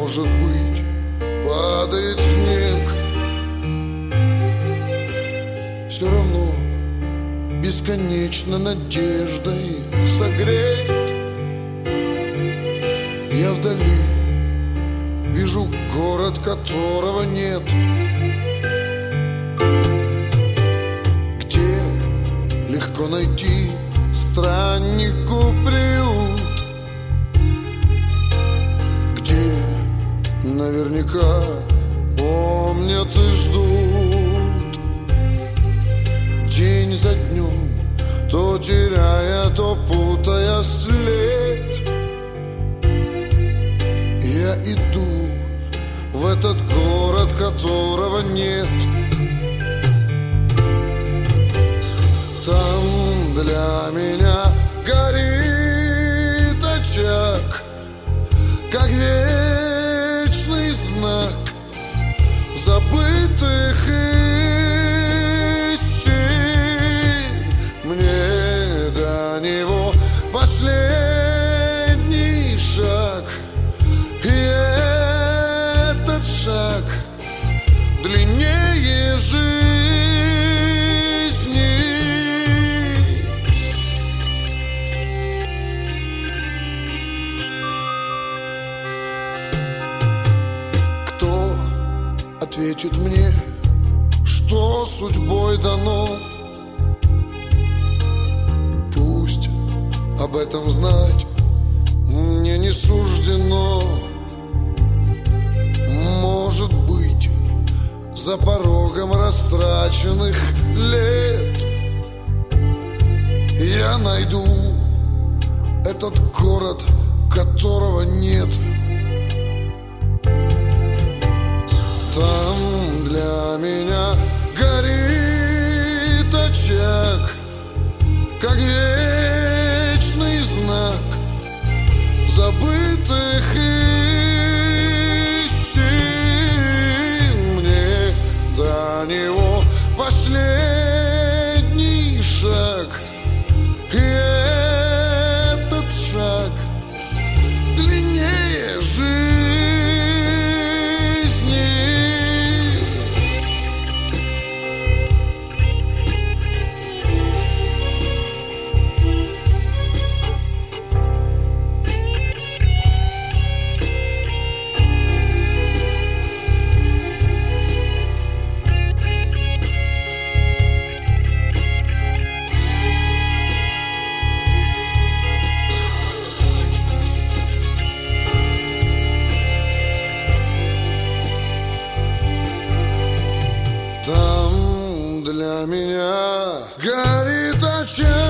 может быть, падает снег. Все равно бесконечно надеждой согрет. Я вдали вижу город, которого нет, где легко найти страннику приют, где наверняка помнят и ждут. День за днем, то теряя, то путая след, я иду в этот город, которого нет. Там для меня горит очаг, как вечный знак забытых истин. Мне до него последний шаг, и этот шаг длиннее жизни. Кто ответит мне, что судьбой дано? Пусть об этом знать мне не суждено. Может быть, за порогом растраченных лет я найду этот город, которого нет. Там для меня горит очаг, как вечный знак забытых истин. Мне до него последний шаг, и этот шаг длиннее жизни. Там для меня горит очаг,